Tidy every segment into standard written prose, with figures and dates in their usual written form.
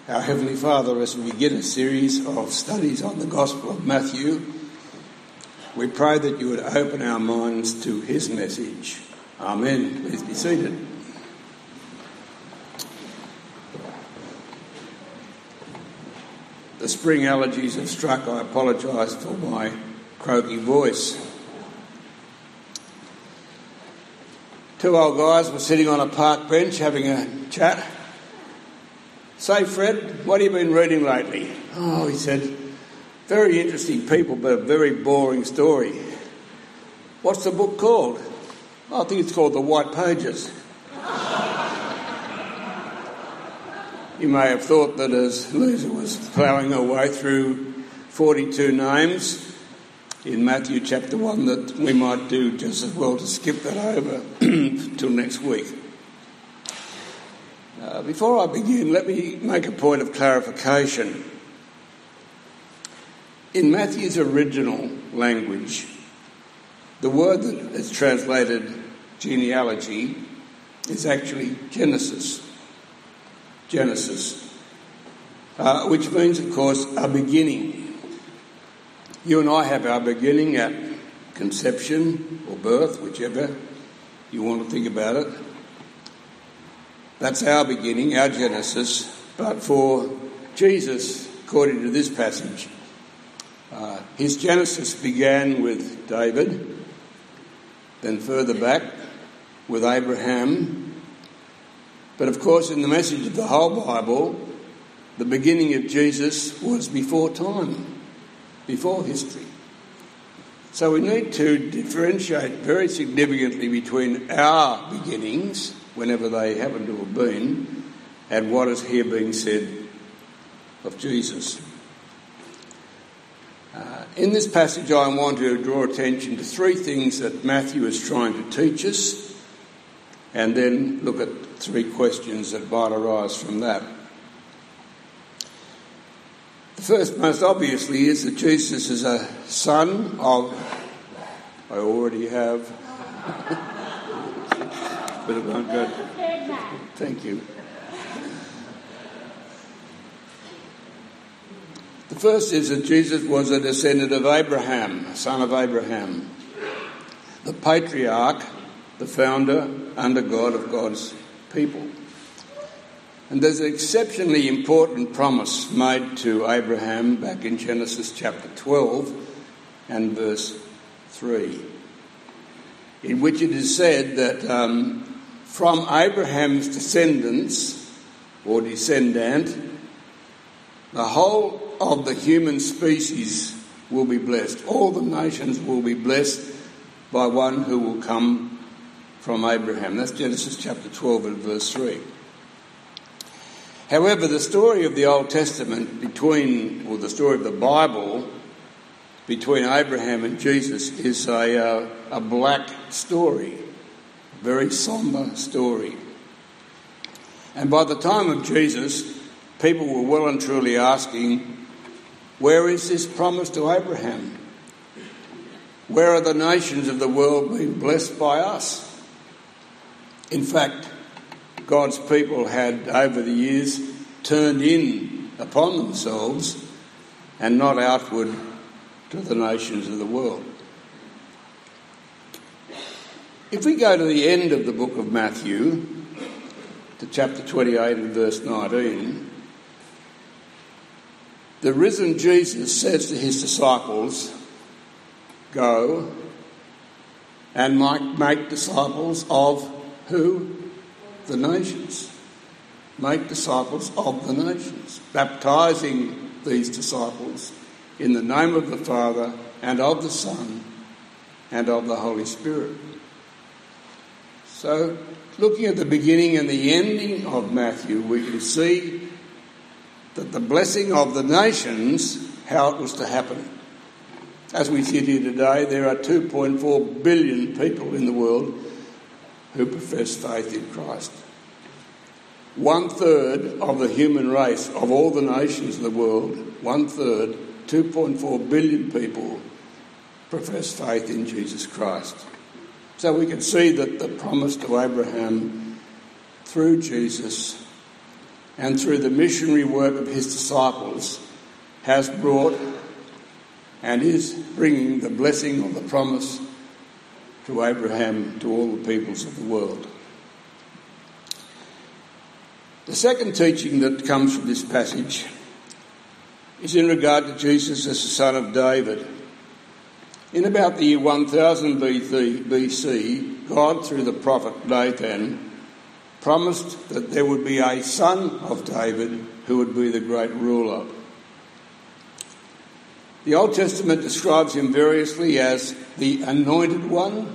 Our Heavenly Father, as we begin a series of studies on the Gospel of Matthew, we pray that you would open our minds to his message. Amen. Please be seated. The spring allergies have struck. I apologise for my croaky voice. Two old guys were sitting on a park bench having a chat. "Say, Fred, what have you been reading lately?" "Oh," he said, "very interesting people, but a very boring story." "What's the book called?" "I think it's called The White Pages." You may have thought that as Lisa was ploughing her way through 42 names in Matthew chapter 1 that we might do just as well to skip that over till next week. Before I begin, let me make a point of clarification. In Matthew's original language, the word that is translated genealogy is actually Genesis, which means, of course, a beginning. You and I have our beginning at conception or birth, whichever you want to think about it. That's our beginning, our Genesis. But for Jesus, according to this passage, his Genesis began with David, then further back with Abraham. But of course, in the message of the whole Bible, the beginning of Jesus was before time, before history. So we need to differentiate very significantly between our beginnings, whenever they happen to have been, and what is here being said of Jesus. In this passage, I want to draw attention to three things that Matthew is trying to teach us, and then look at three questions that might arise from that. The first, most obviously, is that Jesus is a son of... I already have... But it won't go. Thank you. The first is that Jesus was a descendant of Abraham, a son of Abraham, the patriarch, the founder under God of God's people. And there's an exceptionally important promise made to Abraham back in Genesis chapter 12 and verse 3, in which it is said that from Abraham's descendants, or descendant, the whole of the human species will be blessed. All the nations will be blessed by one who will come from Abraham. That's Genesis chapter 12 and verse 3. However, the story of the Old Testament the story of the Bible between Abraham and Jesus is a black story. Very sombre story. And by the time of Jesus, people were well and truly asking, where is this promise to Abraham? Where are the nations of the world being blessed by us? In fact, God's people had over the years turned in upon themselves and not outward to the nations of the world. If we go to the end of the book of Matthew, to chapter 28 and verse 19, the risen Jesus says to his disciples, "Go and make disciples of" who? The nations. Make disciples of the nations, baptising these disciples in the name of the Father and of the Son and of the Holy Spirit. So, looking at the beginning and the ending of Matthew, we can see that the blessing of the nations, how it was to happen. As we sit here today, there are 2.4 billion people in the world who profess faith in Christ. 1/3 of the human race of all the nations in the world, 1/3, 2.4 billion people profess faith in Jesus Christ. So we can see that the promise to Abraham through Jesus and through the missionary work of his disciples has brought and is bringing the blessing of the promise to Abraham to all the peoples of the world. The second teaching that comes from this passage is in regard to Jesus as the son of David. In about the year 1000 BC, God, through the prophet Nathan, promised that there would be a son of David who would be the great ruler. The Old Testament describes him variously as the Anointed One,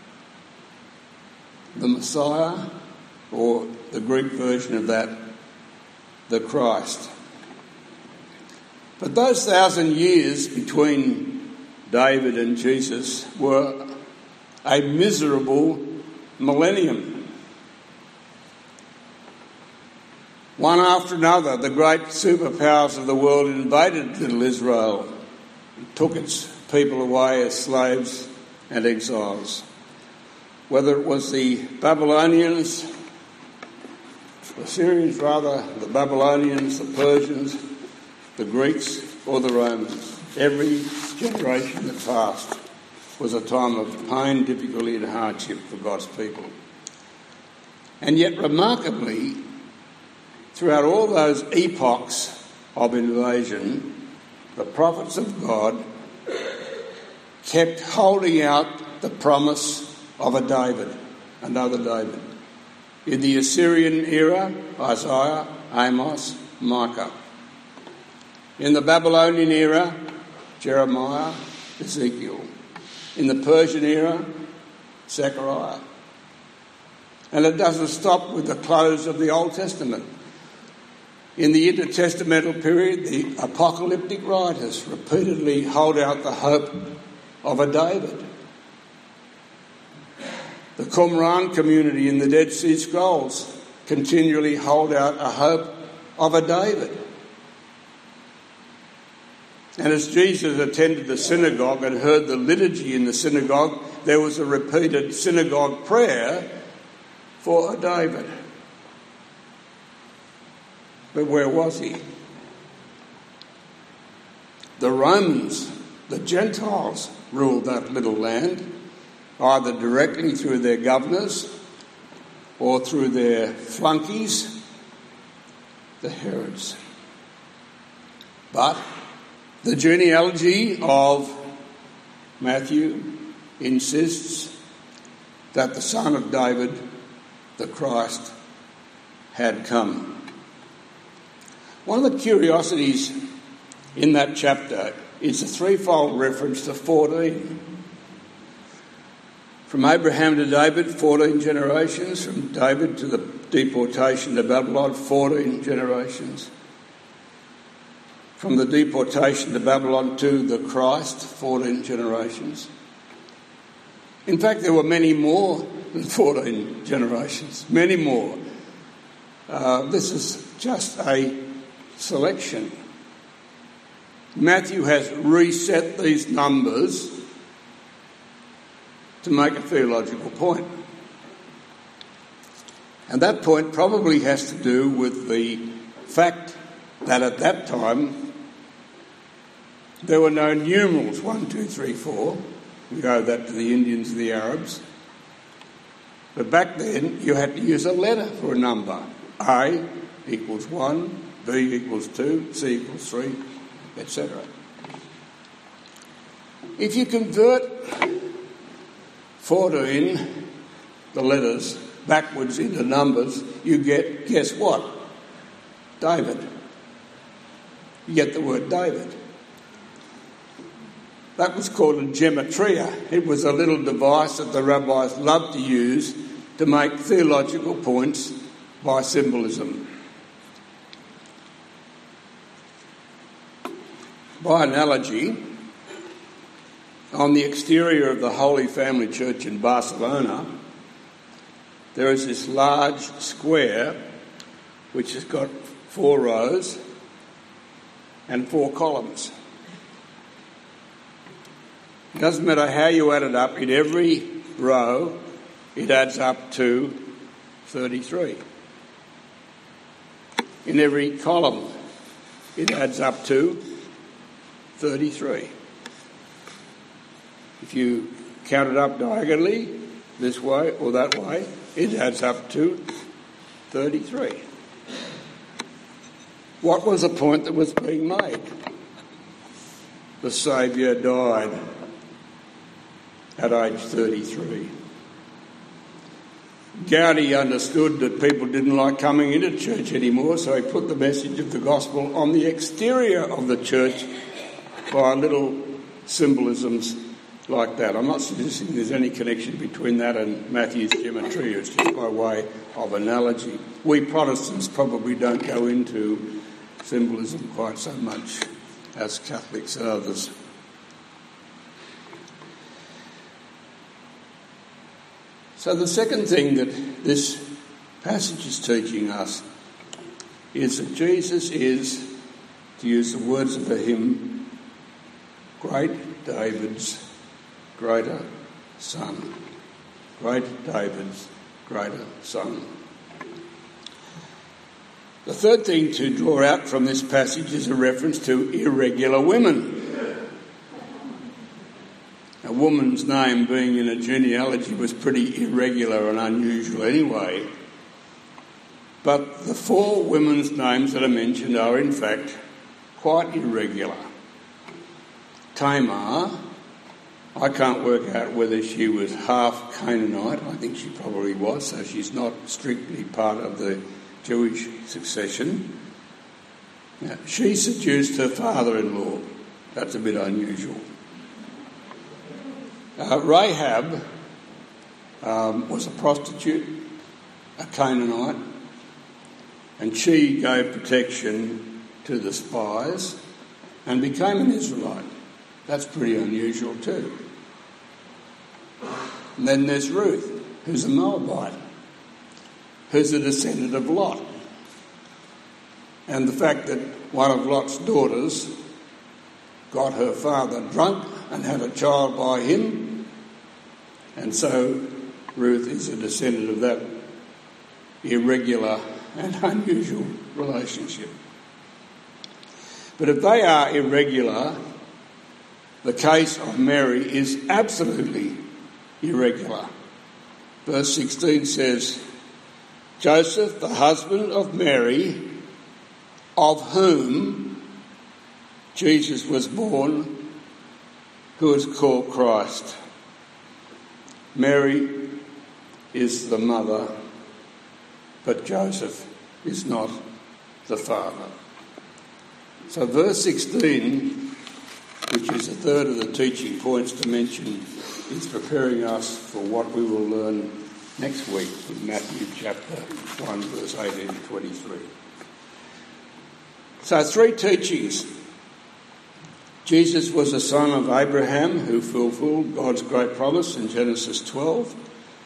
the Messiah, or the Greek version of that, the Christ. But those 1,000 years between David and Jesus were a miserable millennium. One after another, the great superpowers of the world invaded little Israel and took its people away as slaves and exiles. Whether it was the Babylonians, the Syrians rather, the Babylonians, the Persians, the Greeks or the Romans, every generation that passed was a time of pain, difficulty and hardship for God's people. And yet remarkably, throughout all those epochs of invasion, the prophets of God kept holding out the promise of a David, another David. In the Assyrian era, Isaiah, Amos, Micah. In the Babylonian era, Jeremiah, Ezekiel. In the Persian era, Zechariah. And it doesn't stop with the close of the Old Testament. In the intertestamental period, the apocalyptic writers repeatedly hold out the hope of a David. The Qumran community in the Dead Sea Scrolls continually hold out a hope of a David. And as Jesus attended the synagogue and heard the liturgy in the synagogue, there was a repeated synagogue prayer for a David. But where was he? The Romans, the Gentiles, ruled that little land, either directly through their governors or through their flunkies, the Herods. But the genealogy of Matthew insists that the son of David, the Christ, had come. One of the curiosities in that chapter is a threefold reference to 14. From Abraham to David, 14 generations. From David to the deportation to Babylon, 14 generations. From the deportation to Babylon to the Christ, 14 generations. In fact, there were many more than 14 generations, many more. This is just a selection. Matthew has reset these numbers to make a theological point. And that point probably has to do with the fact that at that time there were no numerals, 1, 2, 3, 4. We owe that to the Indians and the Arabs. But back then you had to use a letter for a number. A equals 1, B equals 2, C equals 3, etc. If you convert 14, the letters, backwards into numbers, you get, guess what? David. You get the word David. That was called a gematria. It was a little device that the rabbis loved to use to make theological points by symbolism. By analogy, on the exterior of the Holy Family Church in Barcelona, there is this large square which has got 4 rows and 4 columns. It doesn't matter how you add it up, in every row it adds up to 33. in every column. It adds up to 33. If you count it up diagonally, this way or that way, it adds up to 33. What was the point that was being made? The Saviour died at age 33. Gowdy understood that people didn't like coming into church anymore, so he put the message of the gospel on the exterior of the church by little symbolisms like that. I'm not suggesting there's any connection between that and Matthew's geometry. It's just by way of analogy. We Protestants probably don't go into symbolism quite so much as Catholics and others. So the second thing that this passage is teaching us is that Jesus is, to use the words of the hymn, great David's greater son. Great David's greater son. The third thing to draw out from this passage is a reference to irregular women. A woman's name being in a genealogy was pretty irregular and unusual anyway. But the four women's names that are mentioned are in fact quite irregular. Tamar, I can't work out whether she was half Canaanite. I think she probably was, so she's not strictly part of the Jewish succession. Now, she seduced her father-in-law. That's a bit unusual. Rahab was a prostitute, a Canaanite, and she gave protection to the spies and became an Israelite. That's pretty unusual too. And then there's Ruth, who's a Moabite, who's a descendant of Lot. And the fact that one of Lot's daughters got her father drunk and had a child by him, and so Ruth is a descendant of that irregular and unusual relationship. But if they are irregular, the case of Mary is absolutely irregular. Verse 16 says, Joseph, the husband of Mary, of whom Jesus was born, who is called Christ. Mary is the mother, but Joseph is not the father. So verse 16, which is a third of the teaching points to mention, is preparing us for what we will learn next week in Matthew chapter 1, verse 18 to 23. So three teachings. Jesus was a son of Abraham who fulfilled God's great promise in Genesis 12.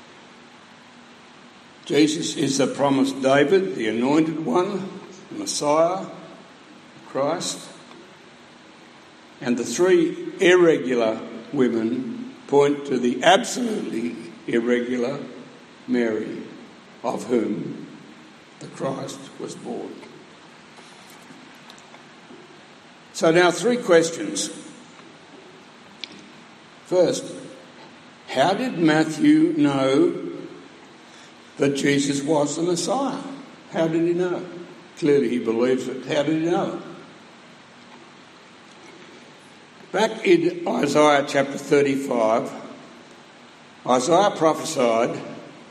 Jesus is the promised David, the anointed one, the Messiah, Christ. And the three irregular women point to the absolutely irregular Mary, of whom the Christ was born. So now three questions. First, how did Matthew know that Jesus was the Messiah? How did he know? Clearly he believes it. How did he know? Back in Isaiah chapter 35, Isaiah prophesied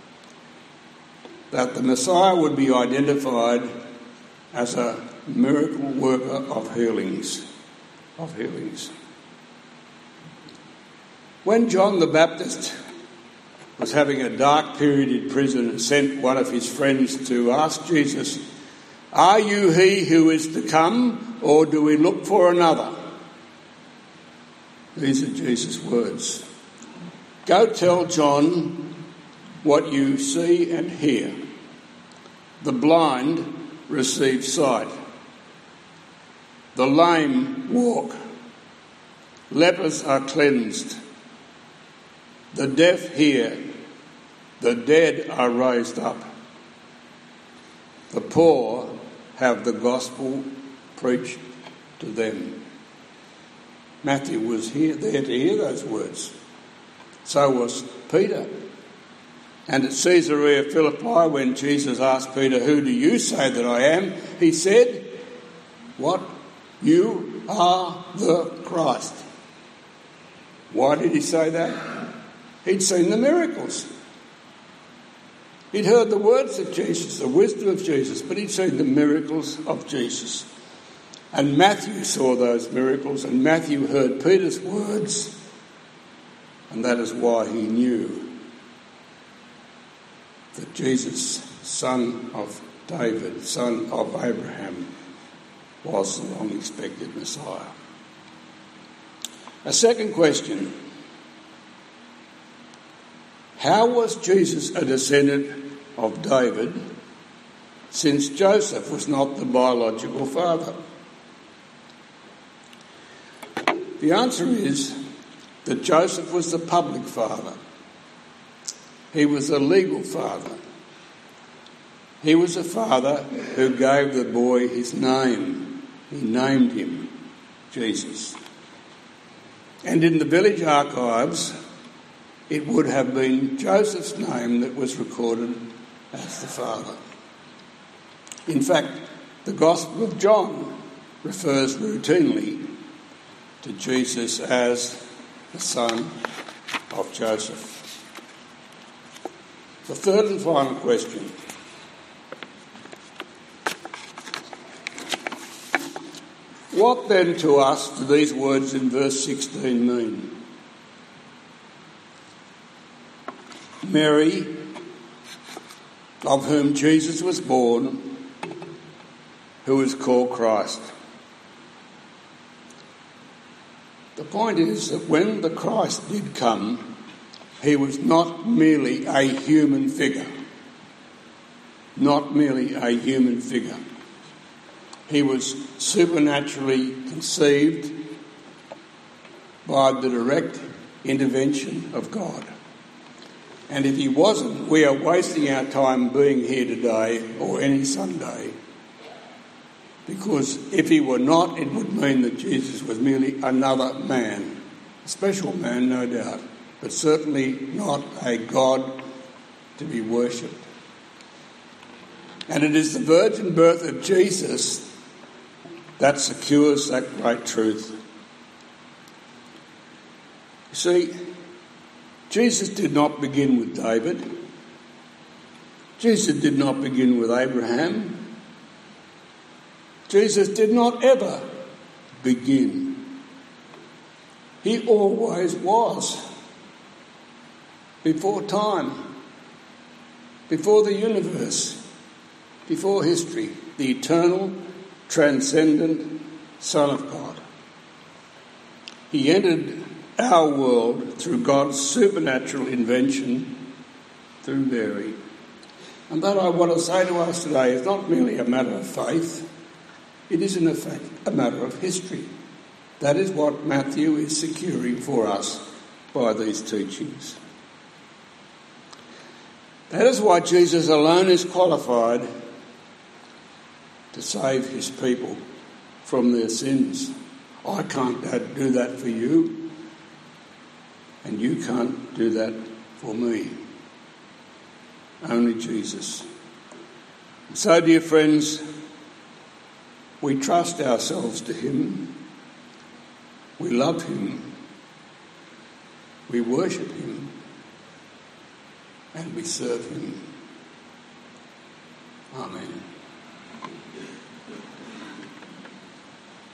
that the Messiah would be identified as a miracle worker of healings. When John the Baptist was having a dark period in prison and sent one of his friends to ask Jesus, "Are you he who is to come, or do we look for another?" These are Jesus' words. "Go tell John what you see and hear. The blind receive sight. The lame walk. Lepers are cleansed. The deaf hear. The dead are raised up. The poor have the gospel preached to them. Matthew was there to hear those words. So was Peter. And at Caesarea Philippi, when Jesus asked Peter, "Who do you say that I am?" he said, "What? You are the Christ." Why did he say that? He'd seen the miracles. He'd heard the words of Jesus, the wisdom of Jesus, but he'd seen the miracles of Jesus. And Matthew saw those miracles, and Matthew heard Peter's words, and that is why he knew that Jesus, son of David, son of Abraham, was the long-expected Messiah. A second question: how was Jesus a descendant of David, since Joseph was not the biological father? The answer is that Joseph was the public father. He was a legal father. He was a father who gave the boy his name. He named him Jesus. And in the village archives, it would have been Joseph's name that was recorded as the father. In fact, the Gospel of John refers routinely to Jesus as the son of Joseph. The third and final question: what then to us do these words in verse 16 mean? Mary, of whom Jesus was born, who is called Christ. The point is that when the Christ did come, he was not merely a human figure. Not merely a human figure. He was supernaturally conceived by the direct intervention of God. And if he wasn't, we are wasting our time being here today or any Sunday. Because if he were not, it would mean that Jesus was merely another man. A special man, no doubt, but certainly not a God to be worshipped. And it is the virgin birth of Jesus that secures that great truth. You see, Jesus did not begin with David. Jesus did not begin with Abraham. Jesus did not ever begin. He always was. Before time, before the universe, before history, the eternal, transcendent Son of God. He entered our world through God's supernatural invention through Mary. And that I want to say to us today is not merely a matter of faith. It is in effect a matter of history. That is what Matthew is securing for us by these teachings. That is why Jesus alone is qualified to save his people from their sins. I can't do that for you, and you can't do that for me. Only Jesus. So, dear friends, we trust ourselves to him, we love him, we worship him, and we serve him. Amen.